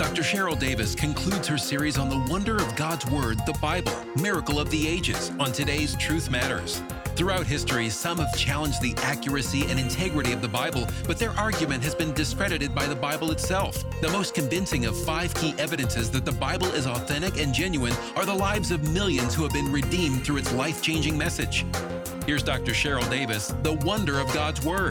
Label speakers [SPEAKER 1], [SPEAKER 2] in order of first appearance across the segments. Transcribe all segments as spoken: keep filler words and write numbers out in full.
[SPEAKER 1] Doctor Cheryl Davis concludes her series on the wonder of God's Word, the Bible, Miracle of the Ages, on today's Truth Matters. Throughout history, some have challenged the accuracy and integrity of the Bible, but their argument has been discredited by the Bible itself. The most convincing of five key evidences that the Bible is authentic and genuine are the lives of millions who have been redeemed through its life-changing message. Here's Doctor Cheryl Davis, the wonder of God's Word.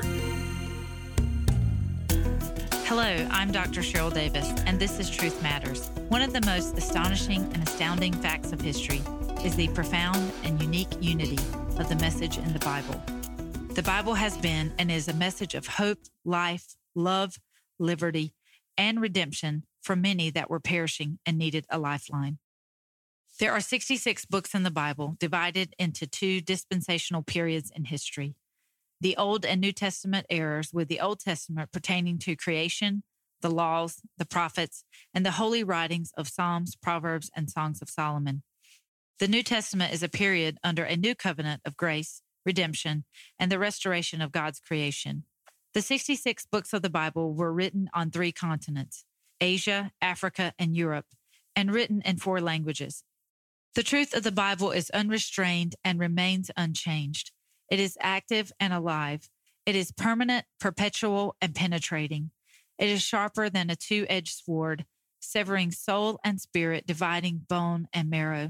[SPEAKER 2] Hello, I'm Doctor Cheryl Davis, and this is Truth Matters. One of the most astonishing and astounding facts of history is the profound and unique unity of the message in the Bible. The Bible has been and is a message of hope, life, love, liberty, and redemption for many that were perishing and needed a lifeline. There are sixty-six books in the Bible divided into two dispensational periods in history. The Old and New Testament eras, with the Old Testament pertaining to creation, the laws, the prophets, and the holy writings of Psalms, Proverbs, and Songs of Solomon. The New Testament is a period under a new covenant of grace, redemption, and the restoration of God's creation. The sixty-six books of the Bible were written on three continents, Asia, Africa, and Europe, and written in four languages. The truth of the Bible is unrestrained and remains unchanged. It is active and alive. It is permanent, perpetual, and penetrating. It is sharper than a two-edged sword, severing soul and spirit, dividing bone and marrow.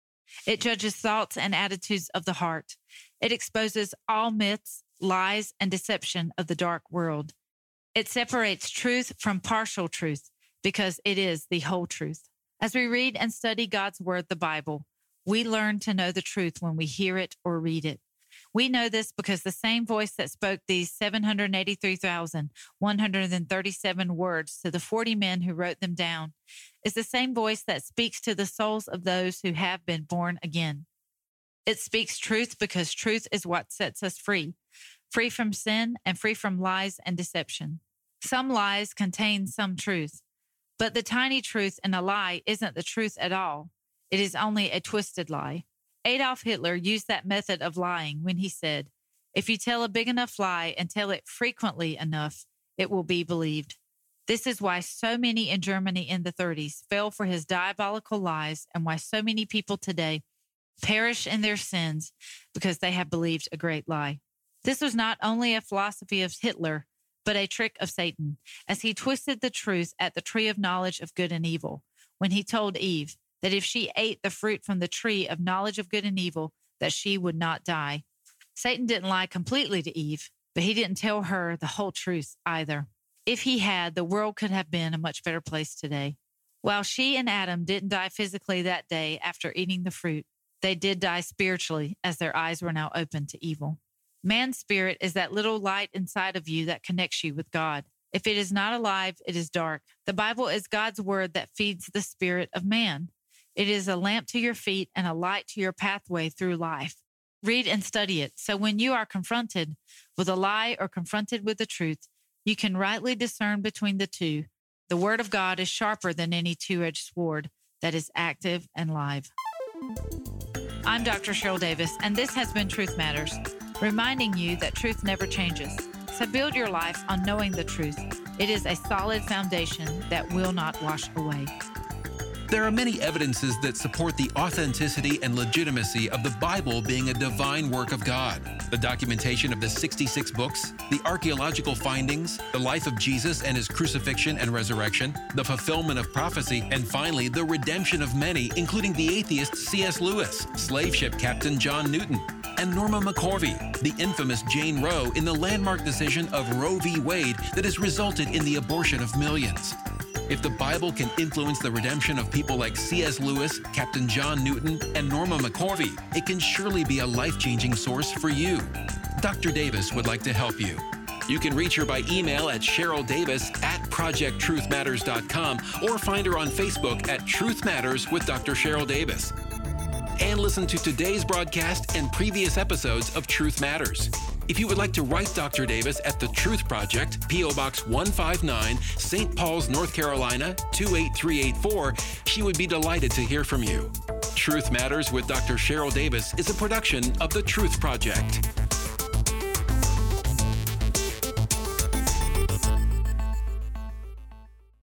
[SPEAKER 2] It judges thoughts and attitudes of the heart. It exposes all myths, lies, and deception of the dark world. It separates truth from partial truth because it is the whole truth. As we read and study God's Word, the Bible, we learn to know the truth when we hear it or read it. We know this because the same voice that spoke these seven hundred eighty-three thousand one hundred thirty-seven words to the forty men who wrote them down is the same voice that speaks to the souls of those who have been born again. It speaks truth because truth is what sets us free, free from sin and free from lies and deception. Some lies contain some truth, but the tiny truth in a lie isn't the truth at all. It is only a twisted lie. Adolf Hitler used that method of lying when he said, "If you tell a big enough lie and tell it frequently enough, it will be believed." This is why so many in Germany in the thirties fell for his diabolical lies and why so many people today perish in their sins because they have believed a great lie. This was not only a philosophy of Hitler, but a trick of Satan, as he twisted the truth at the tree of knowledge of good and evil when he told Eve that if she ate the fruit from the tree of knowledge of good and evil, that she would not die. Satan didn't lie completely to Eve, but he didn't tell her the whole truth either. If he had, the world could have been a much better place today. While she and Adam didn't die physically that day after eating the fruit, they did die spiritually as their eyes were now open to evil. Man's spirit is that little light inside of you that connects you with God. If it is not alive, it is dark. The Bible is God's word that feeds the spirit of man. It is a lamp to your feet and a light to your pathway through life. Read and study it, so when you are confronted with a lie or confronted with the truth, you can rightly discern between the two. The Word of God is sharper than any two-edged sword that is active and live. I'm Doctor Cheryl Davis, and this has been Truth Matters, reminding you that truth never changes. So build your life on knowing the truth. It is a solid foundation that will not wash away.
[SPEAKER 1] There are many evidences that support the authenticity and legitimacy of the Bible being a divine work of God. The documentation of the sixty-six books, the archaeological findings, the life of Jesus and his crucifixion and resurrection, the fulfillment of prophecy, and finally, the redemption of many, including the atheist C S Lewis, slave ship captain John Newton, and Norma McCorvey, the infamous Jane Roe in the landmark decision of Roe v. Wade that has resulted in the abortion of millions. If the Bible can influence the redemption of people like C S Lewis, Captain John Newton, and Norma McCorvey, it can surely be a life-changing source for you. Doctor Davis would like to help you. You can reach her by email at Cheryl Davis at project truth matters dot com or find her on Facebook at Truth Matters with Doctor Cheryl Davis. And listen to today's broadcast and previous episodes of Truth Matters. If you would like to write Doctor Davis at The Truth Project, P O Box one five nine, Saint Paul's, North Carolina, two eight three eight four, she would be delighted to hear from you. Truth Matters with Doctor Cheryl Davis is a production of The Truth Project.